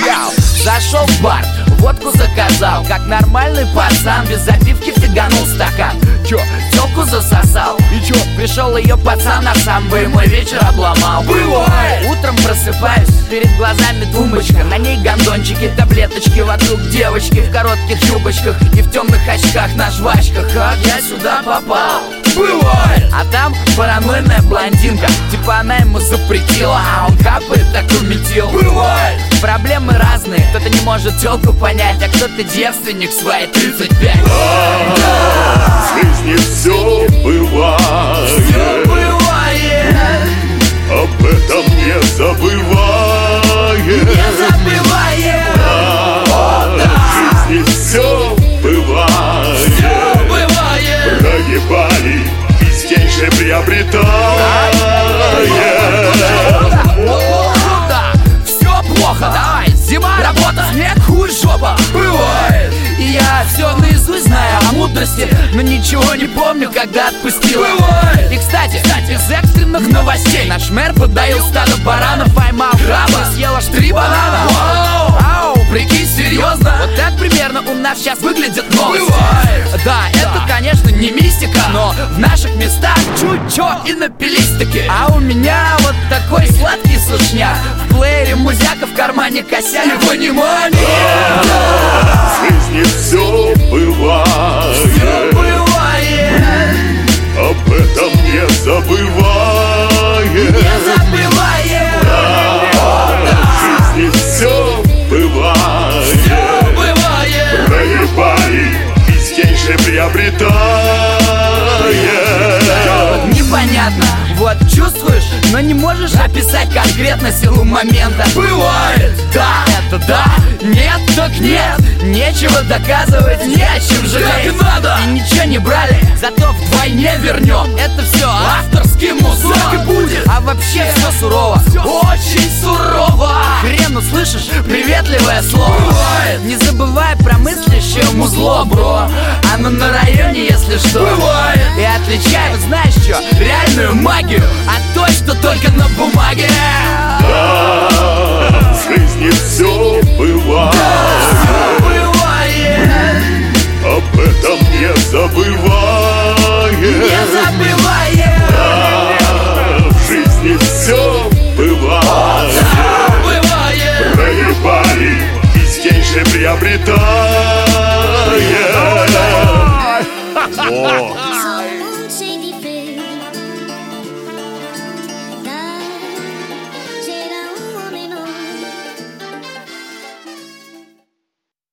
Зашел в бар, водку заказал, как нормальный пацан, без запивки фиганул стакан. Чё, тёлку засосал? И чё, пришел ее пацан, а сам бы мой вечер обломал. Бывает! Утром просыпаюсь, перед глазами тумбочка, на ней гондончики, таблеточки, вокруг девочки в коротких юбочках и в темных очках на жвачках. Как я сюда попал? Бывает! А там паранойная блондинка, типа она ему запретила, а он капает, так уметил. Бывает! Проблемы разные, кто-то не может тёлку понять, а кто-то девственник в свои 35. В жизни все бывает, Все бывает, об этом не забывай. не забывает. В жизни все бывает, Все бывает. прогибали, и здесь же приобретаем. Все плохо, давай, зима, работа, снег, хуй, жопа. Бывает. И я все наизусть знаю о мудрости, но ничего не помню, когда отпустила. Бывает. И кстати, из экстренных новостей наш мэр подоил стадо баранов, поймал краба, съел аж 3 банана. Ау, прикинь, серьезно? Вот так примерно у нас сейчас выглядят новости. Бывает. Да, это, конечно, не мистика, но в наших местах чуть-чуть и напились-таки. А у меня вот такой сладкий сушняк, в плеере музяка, в кармане косяк. И внимание! В жизни все бывает, Все бывает, об этом не забывай. не забывает. В жизни все бывает, Все бывает. прогибали, и здесь же приобретаем. Непонятно, вот чувствуешь, но не можешь описать конкретно силу момента. Бывает, да, это да, нет, так нет. Нечего доказывать, не о чем жалеть. Так надо. И ничего не брали, зато вдвойне вернем. Это все авторский музон. Так и будет. А вообще все сурово, очень сурово. Хрен услышишь приветливое слово. Бывает. Не забывай про мыслящее музло, бро. Оно на районе, если что. Бывает. И отличай, вот знаешь что, реальную магию от той, что только на бумаге. Да, в жизни все бывает, Все бывает, об этом не забывай. не забывает. В жизни все бывает, Бывает. прогибали, и здесь же приобретаем.